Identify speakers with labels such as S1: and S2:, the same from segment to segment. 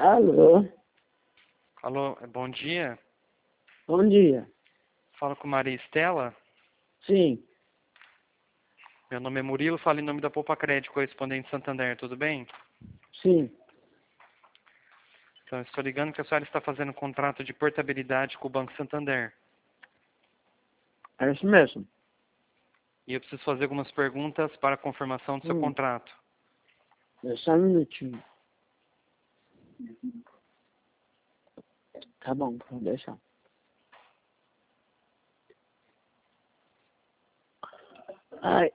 S1: Alô,
S2: Alô, bom dia.
S1: bom dia.
S2: Falo com Maria Estela.
S1: Sim,
S2: Meu nome é Murilo, falo em nome da Poupa Crédito, correspondente Santander, tudo bem?
S1: sim,
S2: Então, eu estou ligando que a senhora está fazendo um contrato de portabilidade com o Banco Santander.
S1: é isso mesmo.
S2: E eu preciso fazer algumas perguntas para a confirmação do seu contrato.
S1: Só um minutinho. Tá bom, vou deixar. Ai.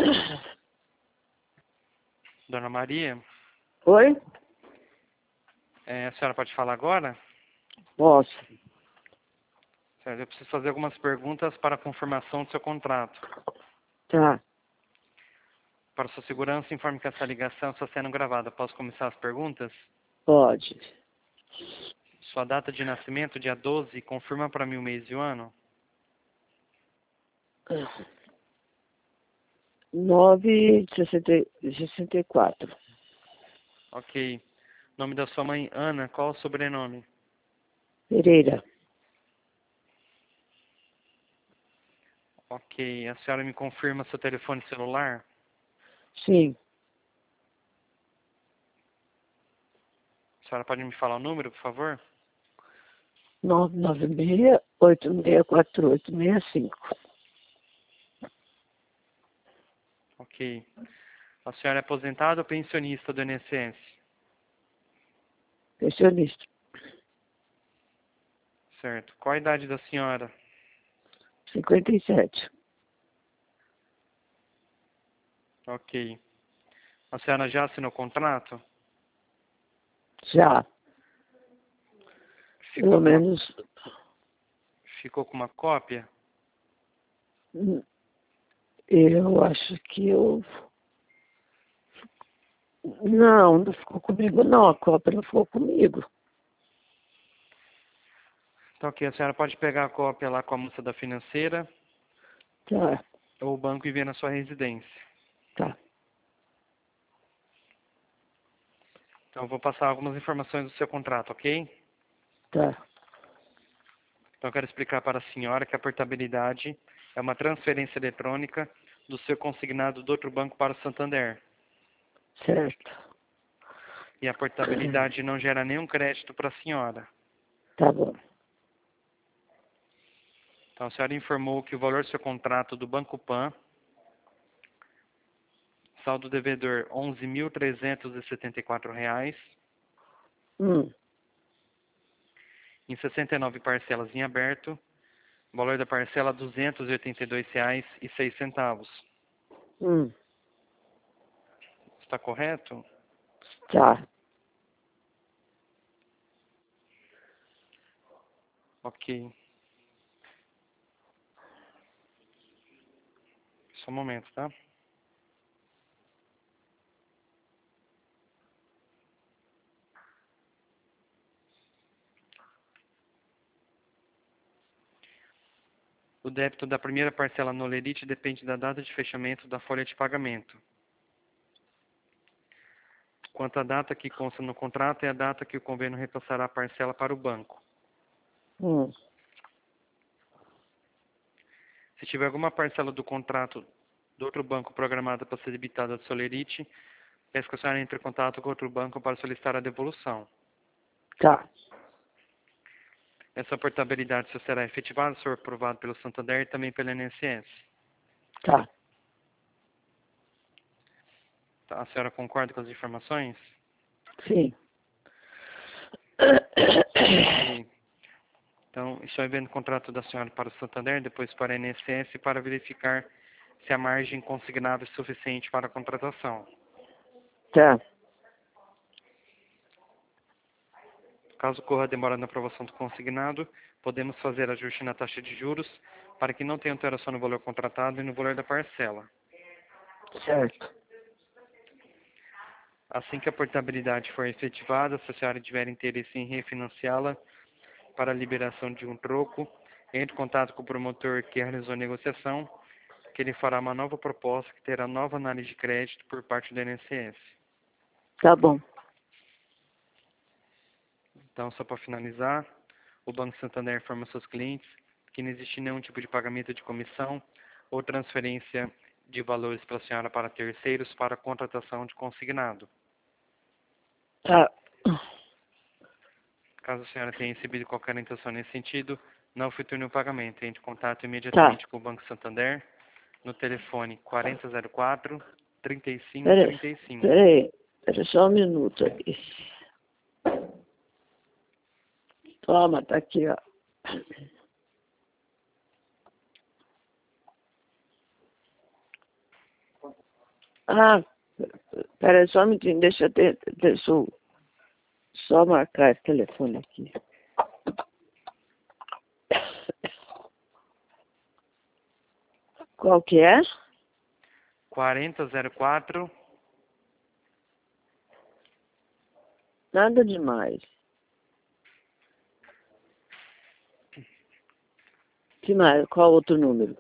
S2: Dona Maria,
S1: Oi?
S2: a senhora pode falar agora?
S1: Posso.
S2: Certo, eu preciso fazer algumas perguntas para a confirmação do seu contrato.
S1: Tá,
S2: Para sua segurança, informe que essa ligação está sendo gravada. Posso começar as perguntas?
S1: pode.
S2: Sua data de nascimento, dia 12, confirma para mim o mês e o ano?
S1: 9 de 64.
S2: Ok. Nome da sua mãe, Ana, qual o sobrenome?
S1: Pereira.
S2: Ok. A senhora me confirma seu telefone celular?
S1: Sim,
S2: A senhora pode me falar o número, por favor?
S1: 996-864865.
S2: Ok. A senhora é aposentada ou pensionista do INSS?
S1: Pensionista.
S2: Certo. Qual a idade da senhora?
S1: 57.
S2: Ok. A senhora já assinou o contrato?
S1: Já. Pelo menos.
S2: Ficou com uma cópia?
S1: Eu acho que eu. Não, não ficou comigo, não. A cópia não ficou comigo.
S2: Então, ok. A senhora pode pegar a cópia lá com a moça da financeira
S1: Tá,
S2: ou o banco e ver na sua residência.
S1: tá,
S2: Então, eu vou passar algumas informações do seu contrato, ok?
S1: tá.
S2: Então, eu quero explicar para a senhora que a portabilidade é uma transferência eletrônica do seu consignado do outro banco para o Santander.
S1: Certo.
S2: E a portabilidade não gera nenhum crédito para a senhora.
S1: Tá bom.
S2: Então, a senhora informou que o valor do seu contrato do Banco Pan, saldo devedor R$ 11.374,
S1: Hum,
S2: em 69 parcelas em aberto, o valor da parcela R$ 282,06.
S1: hum,
S2: Está correto?
S1: tá.
S2: Ok. Só um momento, tá? O débito da primeira parcela no Lerite depende da data de fechamento da folha de pagamento. Quanto à data que consta no contrato, é a data que o convênio repassará a parcela para o banco.
S1: Hum,
S2: Se tiver alguma parcela do contrato do outro banco programada para ser debitada do Solerite, peço que a senhora entre em contato com outro banco para solicitar a devolução.
S1: tá,
S2: Essa portabilidade só será efetivada se for aprovado pelo Santander e também pelo INSS.
S1: tá.
S2: Tá? A senhora concorda com as informações?
S1: Sim.
S2: Ok. Então, estou enviando o contrato da senhora para o Santander, depois para a INSS, para verificar se a margem consignável é suficiente para a contratação.
S1: Tá,
S2: Caso ocorra demora na aprovação do consignado, podemos fazer ajuste na taxa de juros para que não tenha alteração no valor contratado e no valor da parcela.
S1: certo.
S2: Assim que a portabilidade for efetivada, se a senhora tiver interesse em refinanciá-la para a liberação de um troco, entre em contato com o promotor que realizou a negociação, que ele fará uma nova proposta que terá nova análise de crédito por parte do INSS.
S1: Tá bom.
S2: Então, só para finalizar, o Banco Santander informa seus clientes que não existe nenhum tipo de pagamento de comissão ou transferência de valores para a senhora para terceiros para contratação de consignado.
S1: Tá.
S2: Caso a senhora tenha recebido qualquer orientação nesse sentido, não efetue o pagamento. Entre em contato
S1: Tá.
S2: imediatamente com o Banco Santander no telefone 4004-3535.
S1: Peraí só um minuto aqui. Toma, tá aqui, ó. Ah, peraí só um minutinho, deixa eu só marcar esse telefone aqui. Qual que é?
S2: 4004.
S1: Nada demais. Que mais? Qual outro número?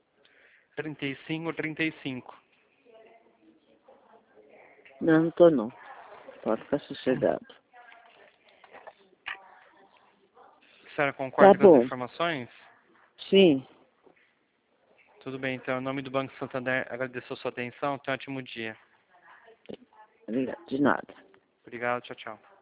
S2: 3535.
S1: Não tô não. Pode ficar sossegado.
S2: A senhora concorda
S1: Tá
S2: com
S1: bom.
S2: as informações?
S1: Sim.
S2: Tudo bem, então, em nome do Banco Santander, agradeço a sua atenção. Tenha um ótimo dia.
S1: Obrigado. De nada.
S2: Obrigado, tchau, tchau.